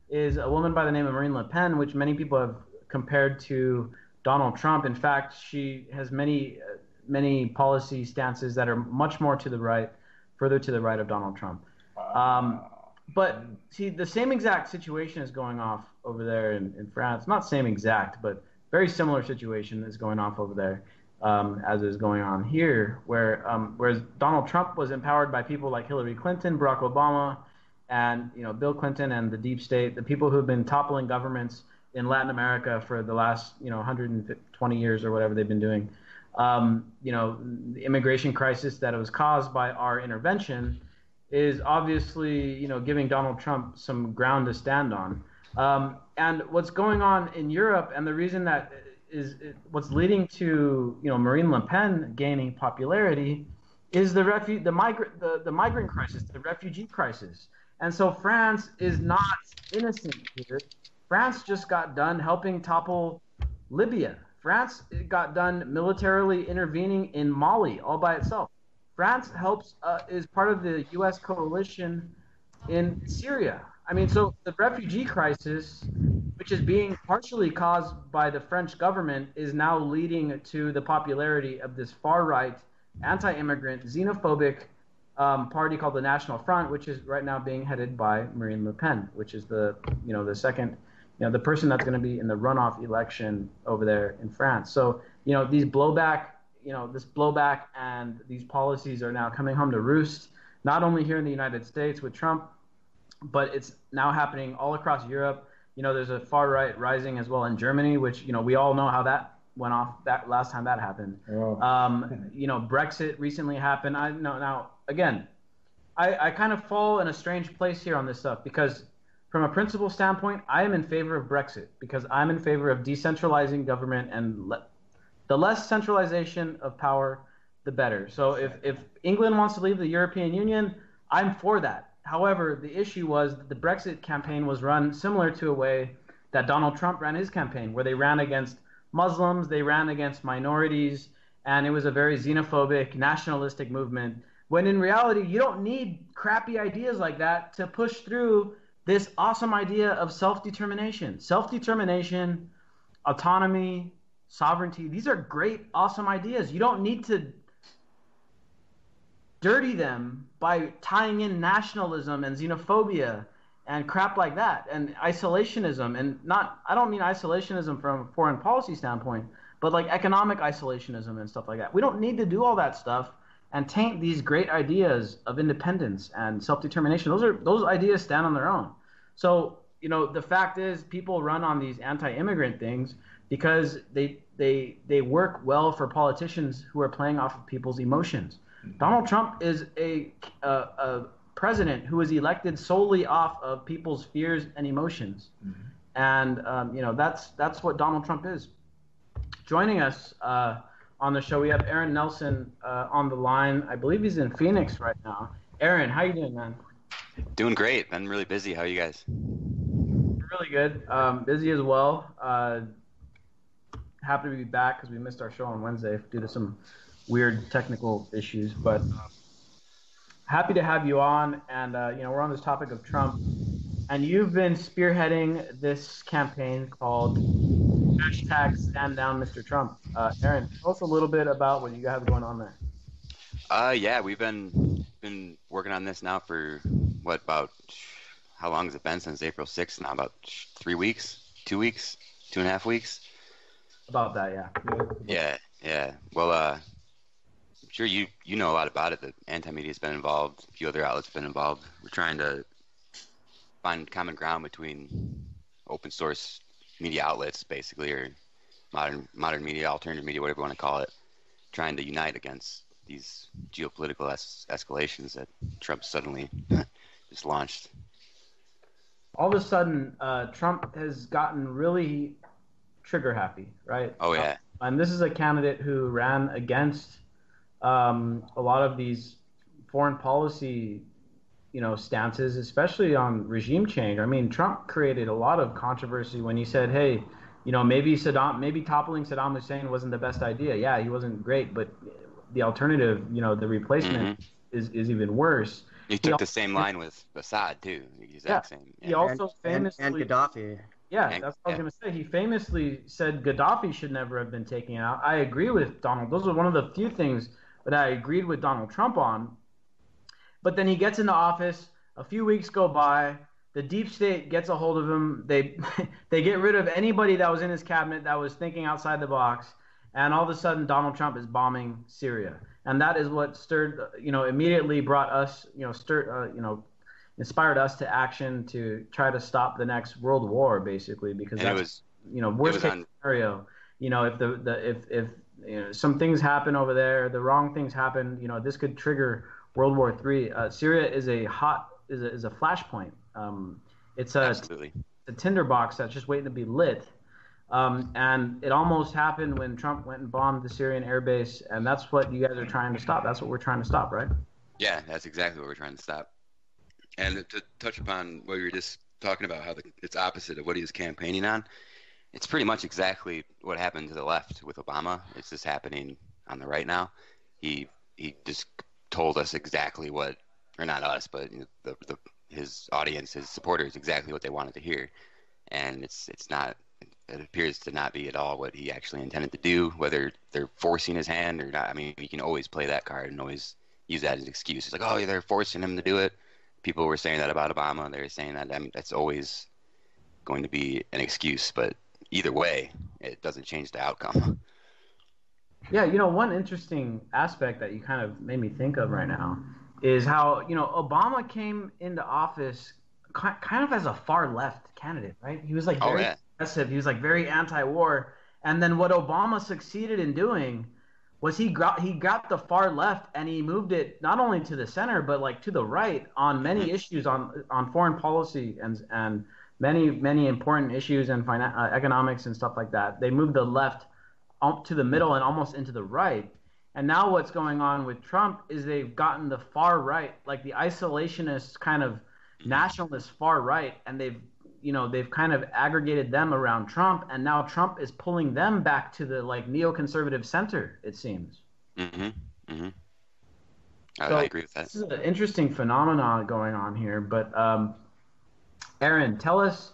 is a woman by the name of Marine Le Pen, which many people have compared to Donald Trump. In fact, she has many policy stances that are much more to the right, further to the right of Donald Trump. But see, the same exact situation is going off over there in France. Not same exact, but very similar situation is going off over there as is going on here, whereas Donald Trump was empowered by people like Hillary Clinton, Barack Obama, and Bill Clinton and the deep state, the people who have been toppling governments in Latin America for the last 120 years or whatever they've been doing. The immigration crisis that was caused by our intervention is obviously giving Donald Trump some ground to stand on. And what's going on in Europe, and the reason that what's leading to Marine Le Pen gaining popularity, is the migrant crisis, the refugee crisis. And so France is not innocent here. France just got done helping topple Libya. France got done militarily intervening in Mali all by itself. France is part of the U.S. coalition in Syria. I mean, so the refugee crisis, which is being partially caused by the French government, is now leading to the popularity of this far-right, anti-immigrant, xenophobic party called the National Front, which is right now being headed by Marine Le Pen, which is the second, the person that's going to be in the runoff election over there in France. So, these this blowback and these policies are now coming home to roost, not only here in the United States with Trump, but it's now happening all across Europe. There's a far right rising as well in Germany, which, we all know how that went off that last time that happened. Oh. Brexit recently happened. I kind of fall in a strange place here on this stuff because from a principle standpoint, I am in favor of Brexit because I'm in favor of decentralizing government and the less centralization of power, the better. So if England wants to leave the European Union, I'm for that. However, the issue was that the Brexit campaign was run similar to a way that Donald Trump ran his campaign, where they ran against Muslims, they ran against minorities, and it was a very xenophobic, nationalistic movement, when in reality, you don't need crappy ideas like that to push through this awesome idea of self-determination. Self-determination, autonomy, sovereignty, these are great, awesome ideas. You don't need to dirty them by tying in nationalism and xenophobia and crap like that and isolationism. And I don't mean isolationism from a foreign policy standpoint, but like economic isolationism and stuff like that. We don't need to do all that stuff and taint these great ideas of independence and self-determination. Those ideas stand on their own. So, the fact is people run on these anti-immigrant things because they work well for politicians who are playing off of people's emotions. Donald Trump is a president who is elected solely off of people's fears and emotions. Mm-hmm. And, that's what Donald Trump is. Joining us on the show, we have Aaron Nelson on the line. I believe he's in Phoenix right now. Aaron, how you doing, man? Doing great. Been really busy. How are you guys? Really good. Busy as well. Happy to be back because we missed our show on Wednesday due to some weird technical issues, but happy to have you on. And we're on this topic of Trump, and you've been spearheading this campaign called #StandDown Mr. Trump. Aaron, tell us a little bit about what you have going on there. Yeah, we've been working on this now for how long has it been? Since April 6th now? About 3 weeks, 2 weeks, 2.5 weeks. About that, yeah. Yeah. Well, I'm sure you know a lot about it. The anti-media's been involved. A few other outlets have been involved. We're trying to find common ground between open source media outlets, basically, or modern media, alternative media, whatever you want to call it, trying to unite against these geopolitical escalations that Trump suddenly just launched. All of a sudden, Trump has gotten really trigger happy, right? Oh, yeah. And this is a candidate who ran against a lot of these foreign policy, stances, especially on regime change. I mean, Trump created a lot of controversy when he said, hey, maybe toppling Saddam Hussein wasn't the best idea. Yeah, he wasn't great, but the alternative, the replacement is even worse. He took the same line with Assad too, the exact same. He also and famously Gaddafi. Yeah, that's what I was going to say. He famously said Gaddafi should never have been taken out. I agree with Donald. Those are one of the few things that I agreed with Donald Trump on. But then he gets into office. A few weeks go by. The deep state gets a hold of him. They they get rid of anybody that was in his cabinet that was thinking outside the box. And all of a sudden, Donald Trump is bombing Syria. And that is what immediately brought us, inspired us to action to try to stop the next world war, basically, because that's worst case scenario. If some things happen over there, the wrong things happen, this could trigger World War III. Syria is a flashpoint. It's a tinderbox that's just waiting to be lit. And it almost happened when Trump went and bombed the Syrian airbase, and that's what you guys are trying to stop. That's what we're trying to stop, right? Yeah, that's exactly what we're trying to stop. And to touch upon what you were just talking about, how it's opposite of what he was campaigning on, it's pretty much exactly what happened to the left with Obama. It's just happening on the right now. He just told us exactly what, or not us, but his audience, his supporters, exactly what they wanted to hear. And it appears to not be at all what he actually intended to do, whether they're forcing his hand or not. I mean, you can always play that card and always use that as an excuse. It's like, oh, they're forcing him to do it. People were saying that about Obama. They were saying that. I mean, that's always going to be an excuse. But either way, it doesn't change the outcome. Yeah, one interesting aspect that you kind of made me think of right now is how, Obama came into office kind of as a far left candidate, right? He was like very aggressive. He was like very anti-war. And then what Obama succeeded in doing was he got the far left and he moved it not only to the center but like to the right on many issues on foreign policy and many important issues and economics and stuff like that. They moved the left to the middle and almost into the right. And now what's going on with Trump is they've gotten the far right, like the isolationist kind of nationalist far right, and they've kind of aggregated them around Trump, and now Trump is pulling them back to the like neoconservative center, it seems. I agree with that. This is an interesting phenomenon going on here, but Aaron, tell us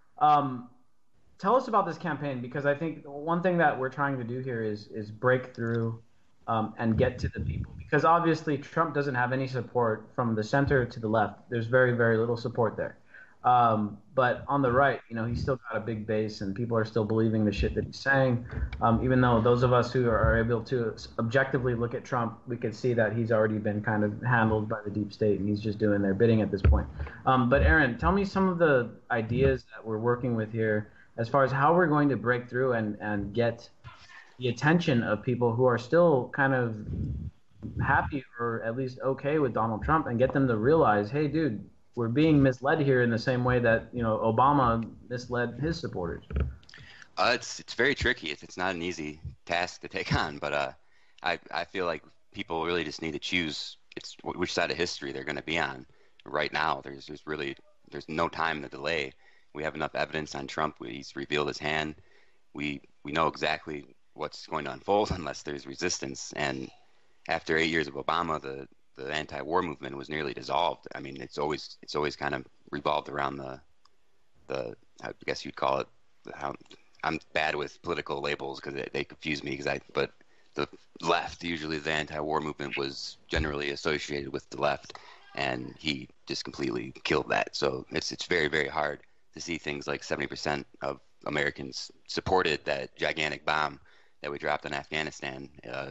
about this campaign, because I think one thing that we're trying to do here is break through and get to the people, because obviously Trump doesn't have any support from the center to the left. There's very, very little support there. But on the right, he's still got a big base and people are still believing the shit that he's saying. Even though those of us who are able to objectively look at Trump, we can see that he's already been kind of handled by the deep state and he's just doing their bidding at this point. But Aaron, tell me some of the ideas that we're working with here as far as how we're going to break through and get the attention of people who are still kind of happy or at least okay with Donald Trump, and get them to realize, hey, dude, we're being misled here in the same way that Obama misled his supporters. It's very tricky. It's not an easy task to take on, but I feel like people really just need to choose which side of history they're going to be on. Right now, there's no time to delay. We have enough evidence on Trump. He's revealed his hand. We know exactly what's going to unfold unless there's resistance. And after 8 years of Obama, the anti-war movement was nearly dissolved. I mean, it's always kind of revolved around the I guess you'd call it. I'm bad with political labels because they confuse me. But the left, usually the anti-war movement was generally associated with the left, and he just completely killed that. So it's very, very hard to see things like 70% of Americans supported that gigantic bomb that we dropped on Afghanistan.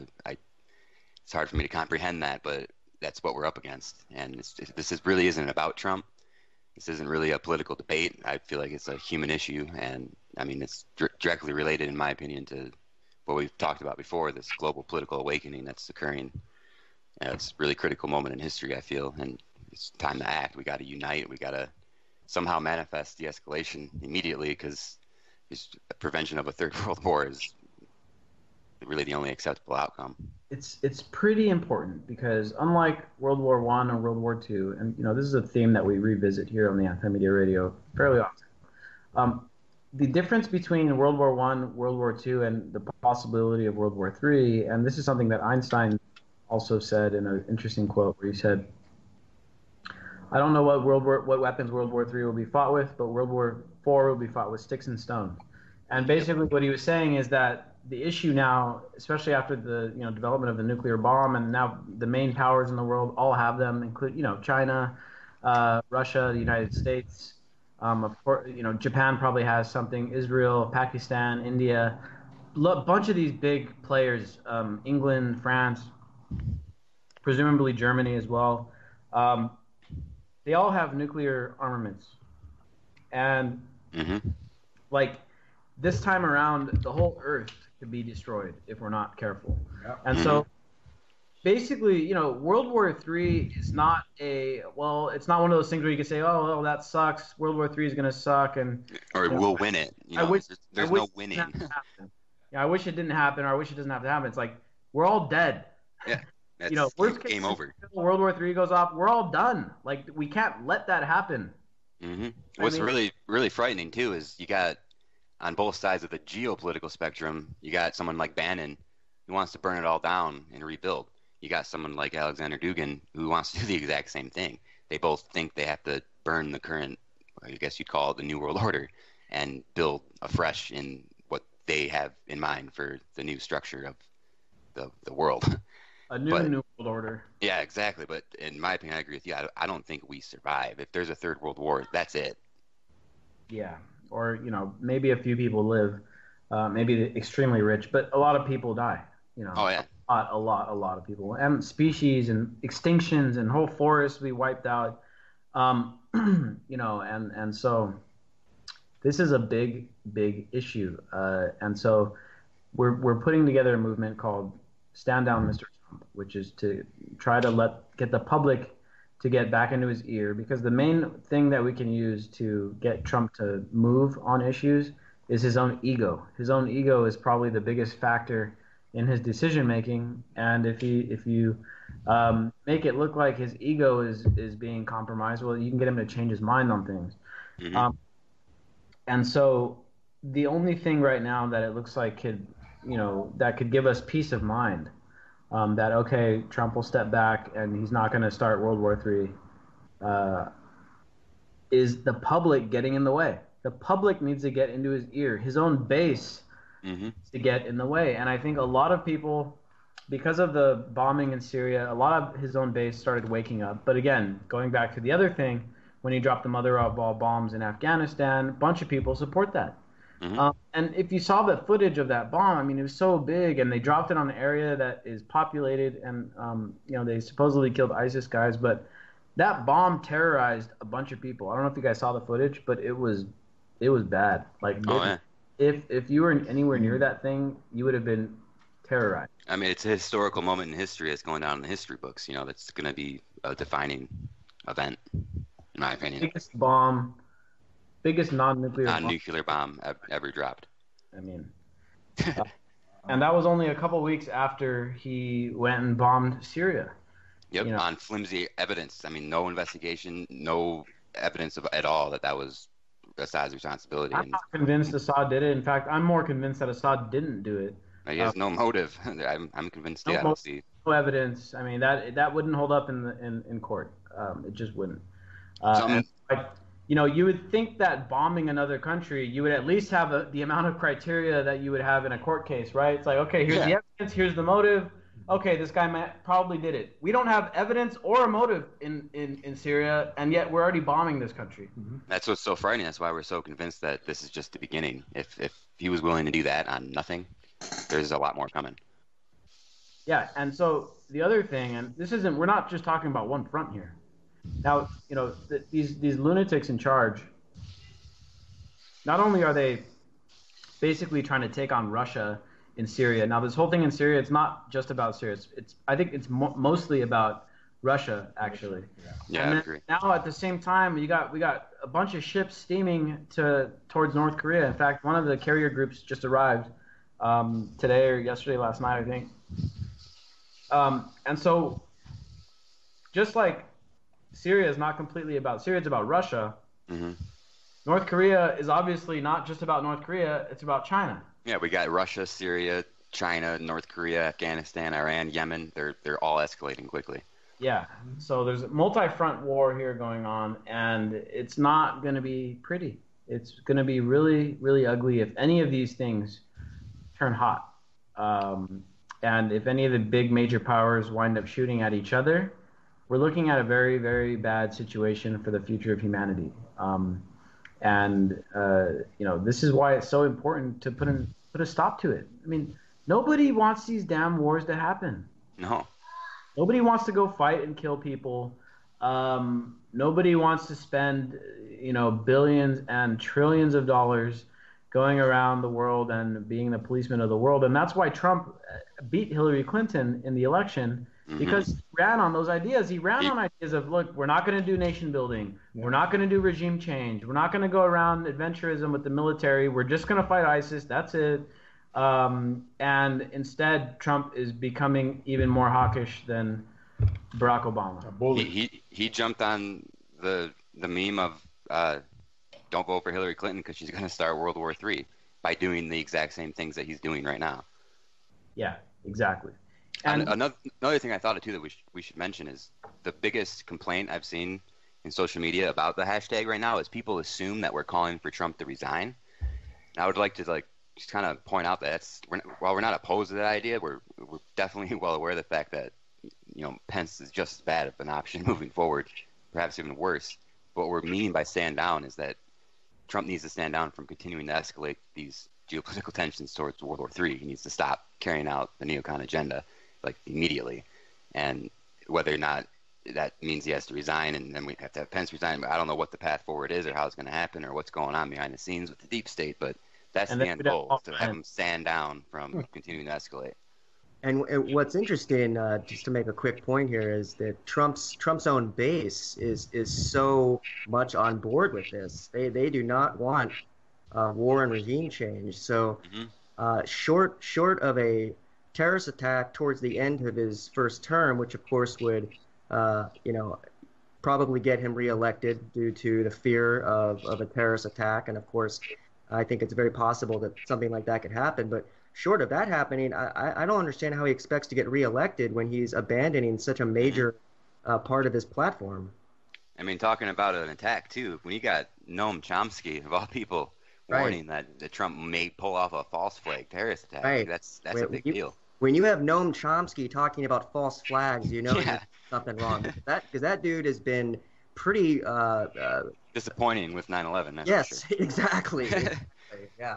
It's hard for me to comprehend that, but that's what we're up against. And this really isn't about Trump. This isn't really a political debate. I feel like it's a human issue, and I mean it's directly related, in my opinion, to what we've talked about before, this global political awakening that's occurring. It's a really critical moment in history, I feel, and it's time to act. We got to unite. We got to somehow manifest de-escalation immediately, because prevention of a third world war is really the only acceptable outcome. It's pretty important, because unlike World War I or World War II, and this is a theme that we revisit here on the Anti-Media Radio fairly often. The difference between World War I, World War II, and the possibility of World War III, and this is something that Einstein also said in an interesting quote, where he said, I don't know what weapons World War III will be fought with, but World War IV will be fought with sticks and stones. And basically, what he was saying is that the issue now, especially after the development of the nuclear bomb, and now the main powers in the world all have them, include China, Russia, the United States. Of course, Japan probably has something. Israel, Pakistan, India, a bunch of these big players. England, France, presumably Germany as well. They all have nuclear armaments, and like this time around, the whole Earth could be destroyed if we're not careful. Yep. And so, basically, World War III is not it's not one of those things where you can say, oh, well, that sucks. World War III is going to suck, or we'll win it. There's no winning. I wish it didn't happen, or I wish it doesn't have to happen. It's like we're all dead. Yeah. Worst game over. World War III goes off, we're all done. Like, we can't let that happen. What's really, really frightening too is you got on both sides of the geopolitical spectrum, you got someone like Bannon who wants to burn it all down and rebuild. You got someone like Alexander Dugin who wants to do the exact same thing. They both think they have to burn the current, I guess you'd call it the New World Order, and build afresh in what they have in mind for the new structure of the world. A new World Order. Yeah, exactly. But in my opinion, I agree with you. I don't think we survive. If there's a third world war, that's it. Yeah. Or, maybe a few people live, maybe the extremely rich, but a lot of people die. Oh, yeah. A lot of people. And species and extinctions and whole forests we wiped out. And so this is a big, big issue. And so we're putting together a movement called Stand Down, Mr. Trump, which is to try to get the public to get back into his ear, because the main thing that we can use to get Trump to move on issues is his own ego. His own ego is probably the biggest factor in his decision making, and if you make it look like his ego is being compromised, well, you can get him to change his mind on things. And so the only thing right now that it looks like that could give us peace of mind, that, okay, Trump will step back and he's not going to start World War III, is the public getting in the way. The public needs to get into his ear. His own base needs to get in the way. And I think a lot of people, because of the bombing in Syria, a lot of his own base started waking up. But again, going back to the other thing, when he dropped the mother of all bombs in Afghanistan, a bunch of people support that. And if you saw the footage of that bomb, I mean, it was so big, and they dropped it on an area that is populated, and they supposedly killed ISIS guys, but that bomb terrorized a bunch of people. I don't know if you guys saw the footage, but it was bad. Like, if you were anywhere near that thing, you would have been terrorized. I mean, it's a historical moment in history that's going down in the history books. That's going to be a defining event, in my opinion. Biggest non-nuclear bomb ever dropped. I mean, and that was only a couple weeks after he went and bombed Syria. Yep, on flimsy evidence. I mean, no investigation, no evidence at all that was Assad's responsibility. I'm not convinced Assad did it. In fact, I'm more convinced that Assad didn't do it. He has no motive. I'm convinced. No evidence. I mean, that wouldn't hold up in court. It just wouldn't. You would think that bombing another country, you would at least have the amount of criteria that you would have in a court case, right? It's like, okay, here's the evidence, here's the motive. Okay, this guy probably did it. We don't have evidence or a motive in Syria, and yet we're already bombing this country. That's what's so frightening. That's why we're so convinced that this is just the beginning. If he was willing to do that on nothing, there's a lot more coming. Yeah, and so the other thing, and we're not just talking about one front here. Now, these lunatics in charge, not only are they basically trying to take on Russia in Syria. Now, this whole thing in Syria, it's not just about Syria. I think it's mostly about Russia, actually. Yeah, I agree. Now, at the same time, we got a bunch of ships steaming towards North Korea. In fact, one of the carrier groups just arrived today or yesterday, last night, I think. And so, just like Syria is not completely about Syria, it's about Russia. North Korea is obviously not just about North Korea, it's about China. Yeah, we got Russia, Syria, China, North Korea, Afghanistan, Iran, Yemen. They're all escalating quickly. Yeah. So there's a multi-front war here going on, and it's not going to be pretty. It's going to be really, really ugly if any of these things turn hot. And if any of the big major powers wind up shooting at each other, we're looking at a very, very bad situation for the future of humanity. This is why it's so important to put a stop to it. I mean, nobody wants these damn wars to happen. No. Nobody wants to go fight and kill people. Nobody wants to spend, billions and trillions of dollars going around the world and being the policeman of the world. And that's why Trump beat Hillary Clinton in the election, because he ran on those ideas. He ran on ideas of, look, we're not going to do nation building. Yeah. We're not going to do regime change. We're not going to go around adventurism with the military. We're just going to fight ISIS. That's it. And instead, Trump is becoming even more hawkish than Barack Obama. He jumped on the meme of don't vote for Hillary Clinton because she's going to start World War III by doing the exact same things that he's doing right now. Yeah, exactly. And another thing I thought of too that we should mention is the biggest complaint I've seen in social media about the hashtag right now is people assume that we're calling for Trump to resign. And I would like to just kind of point out that while we're not opposed to that idea, we're definitely well aware of the fact that Pence is just as bad of an option moving forward, perhaps even worse. But what we're meaning by stand down is that Trump needs to stand down from continuing to escalate these geopolitical tensions towards World War III. He needs to stop carrying out the neocon agenda immediately. And whether or not that means he has to resign and then we have to have Pence resign, but I don't know what the path forward is or how it's going to happen or what's going on behind the scenes with the deep state. But that's the end goal, to have him stand down from continuing to escalate. And what's interesting, just to make a quick point here, is that Trump's own base is so much on board with this. They do not want war and regime change. So short of a terrorist attack towards the end of his first term, which of course would probably get him reelected due to the fear of a terrorist attack, and of course I think it's very possible that something like that could happen. But short of that happening, I don't understand how he expects to get reelected when he's abandoning such a major part of his platform. I mean, talking about an attack, too, when you got Noam Chomsky, of all people, warning that Trump may pull off a false flag terrorist attack, that's a big deal. When you have Noam Chomsky talking about false flags, there's something wrong. Because that dude has been pretty... disappointing with 9/11, yes, for sure. Exactly. Yeah.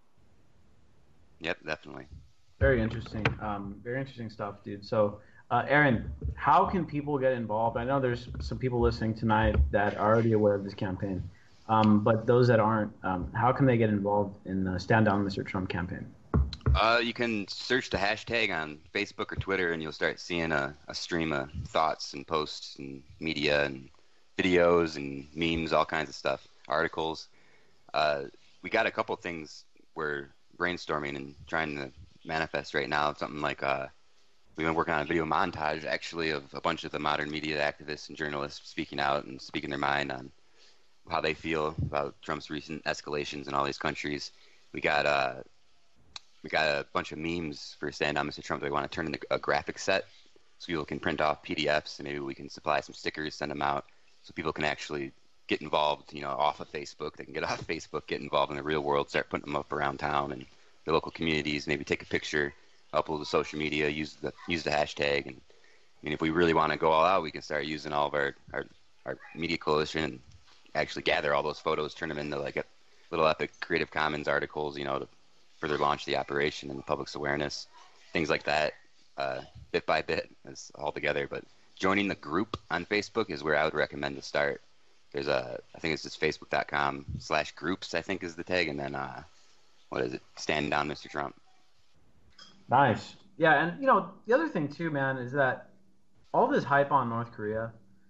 Yep, definitely. Very interesting. Very interesting stuff, dude. So, Aaron, how can people get involved? I know there's some people listening tonight that are already aware of this campaign, but those that aren't, how can they get involved in the Stand Down Mr. Trump campaign? You can search the hashtag on Facebook or Twitter, and you'll start seeing a stream of thoughts and posts and media and videos and memes, all kinds of stuff, articles. We got a couple things we're brainstorming and trying to manifest right now. Something like we've been working on a video montage, actually, of a bunch of the modern media activists and journalists speaking out and speaking their mind on how they feel about Trump's recent escalations in all these countries. We got a bunch of memes for Stand Down Mr. Trump that we want to turn into a graphic set so people can print off PDFs, and maybe we can supply some stickers, send them out so people can actually get involved, off of Facebook. They can get off Facebook, get involved in the real world, start putting them up around town and the local communities, maybe take a picture, upload to social media, use the hashtag. And if we really want to go all out, we can start using all of our media coalition and actually gather all those photos, turn them into a little epic Creative Commons articles, to further launch the operation and the public's awareness, things like that, bit by bit, as all together. But joining the group on Facebook is where I would recommend to start. There's I think it's just facebook.com/groups, I think is the tag, and then what is it? Stand Down Mr. Trump. Nice. Yeah, and the other thing too, man, is that all this hype on North Korea.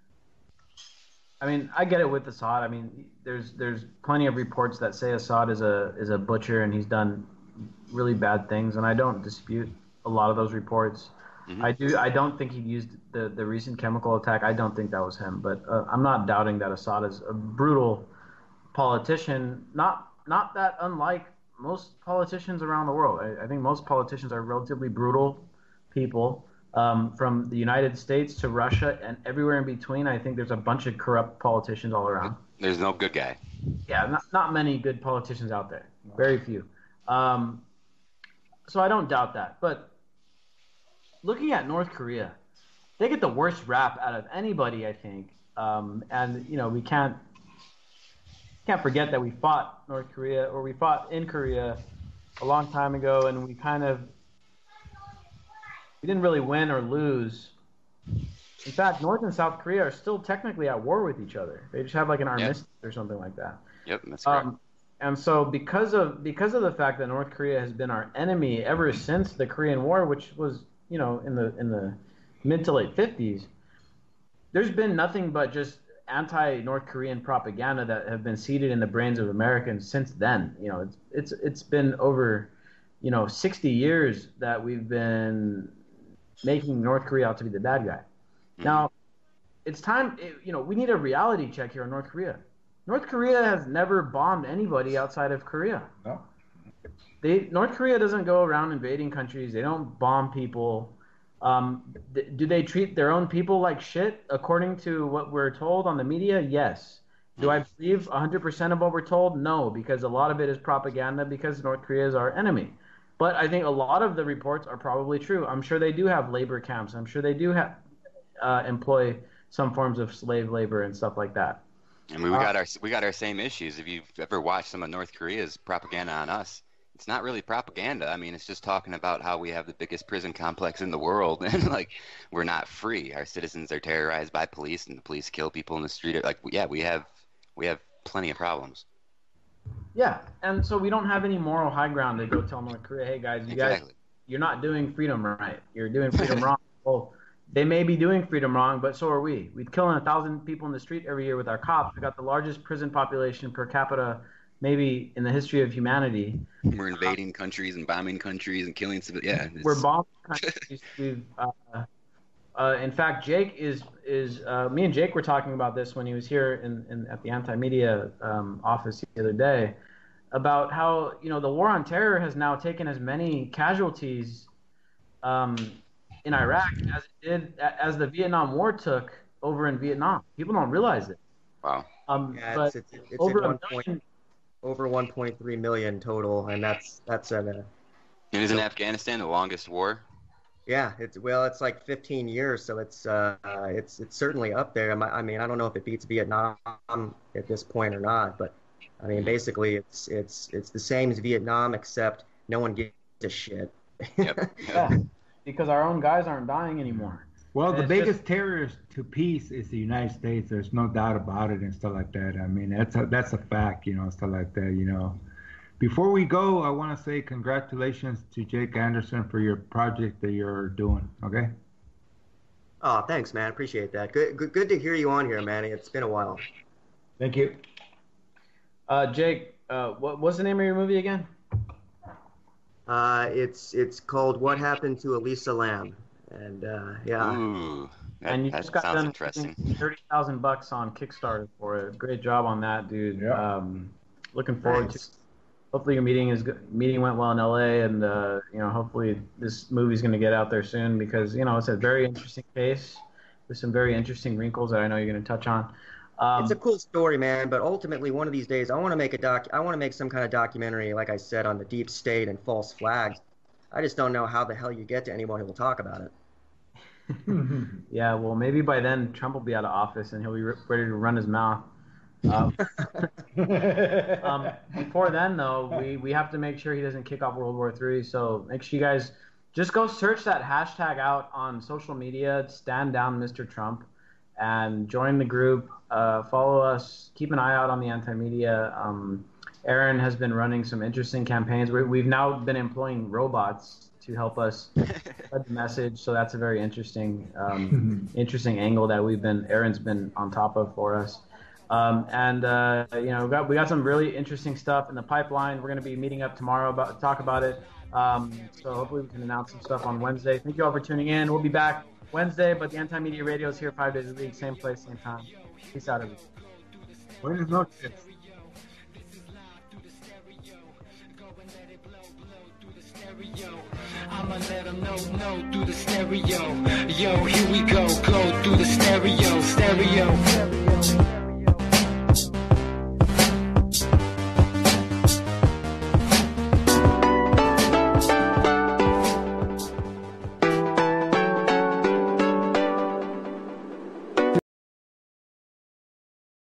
I mean, I get it with Assad. I mean, there's plenty of reports that say Assad is a butcher and he's done really bad things, and I don't dispute a lot of those reports. Mm-hmm. I don't think he used the recent chemical attack. I don't think that was him, but I'm not doubting that Assad is a brutal politician. Not that unlike most politicians around the world. I think most politicians are relatively brutal people. From the United States to Russia and everywhere in between, I think there's a bunch of corrupt politicians all around. There's no good guy. Yeah, not many good politicians out there. Very few. So I don't doubt that. But looking at North Korea, they get the worst rap out of anybody, I think. And we can't forget that we fought North Korea, or we fought in Korea a long time ago, and we didn't really win or lose. In fact, North and South Korea are still technically at war with each other. They just have like an armistice or something like that. Yep, that's correct. And so because of the fact that North Korea has been our enemy ever since the Korean War, which was in the mid to late 50s, there's been nothing but just anti-North Korean propaganda that have been seeded in the brains of Americans since then. It's been over 60 years that we've been making North Korea out to be the bad guy. Now, it's time, we need a reality check here on North Korea. North Korea has never bombed anybody outside of Korea. No. North Korea doesn't go around invading countries. They don't bomb people. Do they treat their own people like shit, according to what we're told on the media? Yes. Do I believe 100% of what we're told? No, because a lot of it is propaganda, because North Korea is our enemy. But I think a lot of the reports are probably true. I'm sure they do have labor camps. I'm sure they do have employ some forms of slave labor and stuff like that. I mean, we got our same issues. If you've ever watched some of North Korea's propaganda on us, it's not really propaganda. I mean, it's just talking about how we have the biggest prison complex in the world, and like we're not free. Our citizens are terrorized by police, and the police kill people in the street. Like, yeah, we have plenty of problems. Yeah, and so we don't have any moral high ground to go tell North Korea, hey guys, you're not doing freedom right. You're doing freedom wrong. Well, they may be doing freedom wrong, but so are we. We're killing 1,000 people in the street every year with our cops. We got the largest prison population per capita, maybe in the history of humanity. We're invading countries and bombing countries and killing civilians. Yeah, we're bombing countries. In fact, Jake me and Jake were talking about this when he was here at the anti-media office the other day, about how the war on terror has now taken as many casualties in Iraq as the Vietnam War took over in Vietnam. People don't realize it. Wow. But it's over over 1.3 million total, and that's And isn't Afghanistan the longest war? Yeah, it's like 15 years, so it's certainly up there. I mean, I don't know if it beats Vietnam at this point or not, but I mean, basically, it's the same as Vietnam, except no one gives a shit. Yep. Yeah, because our own guys aren't dying anymore. Well, the biggest terrorist to peace is the United States. There's no doubt about it and stuff like that. I mean, that's a fact, stuff like that, Before we go, I want to say congratulations to Jake Anderson for your project that you're doing, okay? Oh, thanks, man. Appreciate that. Good to hear you on here, man. It's been a while. Thank you. Jake, what's the name of your movie again? It's called What Happened to Elisa Lam, and yeah. Ooh, and you that just got sounds done interesting. $30,000 on Kickstarter for it. Great job on that, dude. Yeah. Looking forward to. Hopefully your meeting went well in LA, and hopefully this movie's going to get out there soon, because it's a very interesting case with some very interesting wrinkles that I know you're going to touch on. It's a cool story, man. But ultimately, one of these days, I want to make some kind of documentary, like I said, on the deep state and false flags. I just don't know how the hell you get to anyone who will talk about it. Yeah, well, maybe by then Trump will be out of office and he'll be ready to run his mouth. Before then, though, we have to make sure he doesn't kick off World War III. So make sure you guys just go search that hashtag out on social media. Stand down, Mr. Trump, and join the group. Follow us. Keep an eye out on the anti-media. Aaron has been running some interesting campaigns. We've now been employing robots to help us spread the message. So that's a very interesting angle that Aaron's been on top of for us. We got some really interesting stuff in the pipeline. We're going to be meeting up tomorrow to talk about it. So hopefully we can announce some stuff on Wednesday. Thank you all for tuning in. We'll be back Wednesday, but the Anti-Media Radio is here 5 days a week, same place, same time. Peace out, everybody. Buenas noches. Go and let it blow, blow through the stereo. I'ma let them know through the stereo. Yo, here we go through the stereo.